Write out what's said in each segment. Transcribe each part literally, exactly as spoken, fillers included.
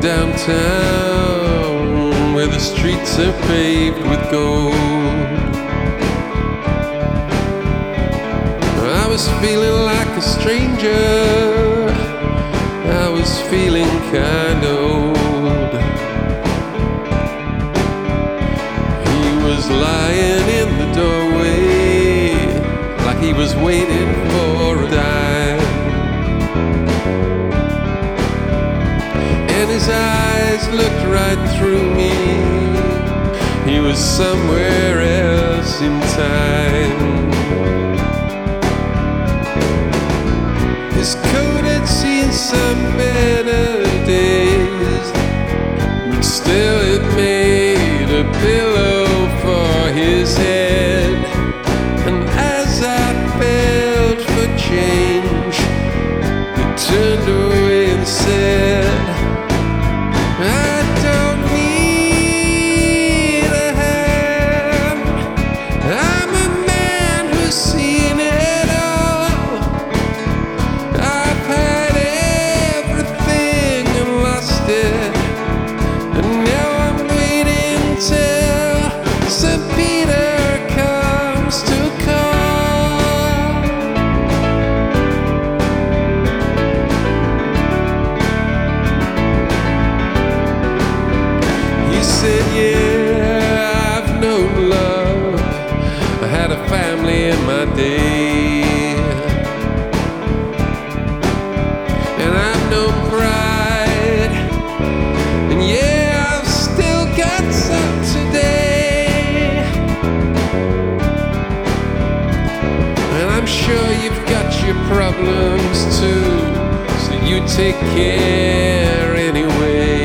downtown where the streets are paved with gold. I was feeling like a stranger, I was feeling kinda old. He was lying in the doorway like he was waiting for a dime, and his eyes looked right through me. He was somewhere else in time. His coat had seen some better days, but still it made a pillow for his head. And as I felt for change, he turned away and said, I don't need a hand. I'm a man who's seen it all. I've had everything and lost it, and now I'm waiting till Saint Peter comes to call. He said, yeah, I've known love, I had a family in my day, and I've known pride, and yeah, I've still got some today. And I'm sure you've got your problems too, so you take care anyway.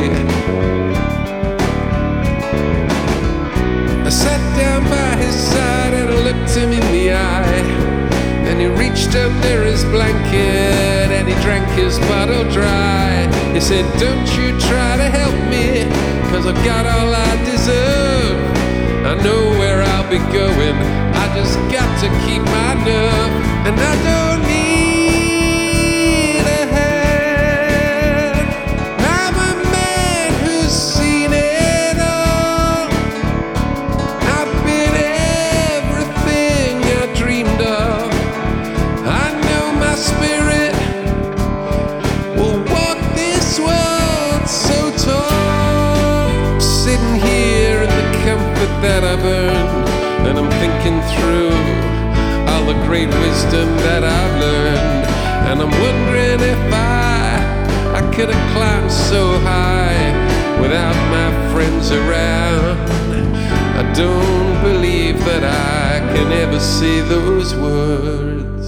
I sat down by his side and I looked him in the eye, and he reached under his blanket and he drank his bottle dry. He said, don't you try to help me, 'cause I've got all I deserve. I know where I'll be going, I just got to keep my nerve. And I don't need a hand. I'm a man who's seen it all. I've been everything I dreamed of. I know my spirit will walk this world so tall. Sitting here in the comfort that I've earned, and I'm thinking through all the great wisdom that I've learned. And I'm wondering if I, I could have climbed so high without my friends around. I don't believe that I can ever say those words.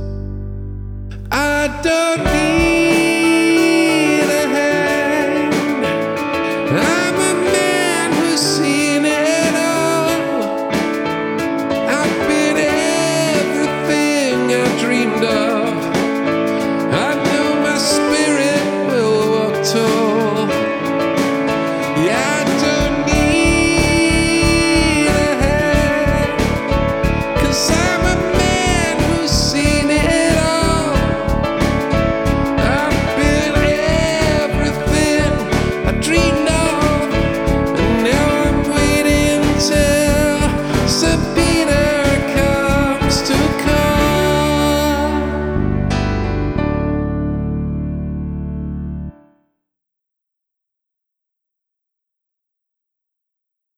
I don't need a hand. I'm a man who's seen it all. I've been everything I dreamed of. I know my spirit will walk tall. Yeah.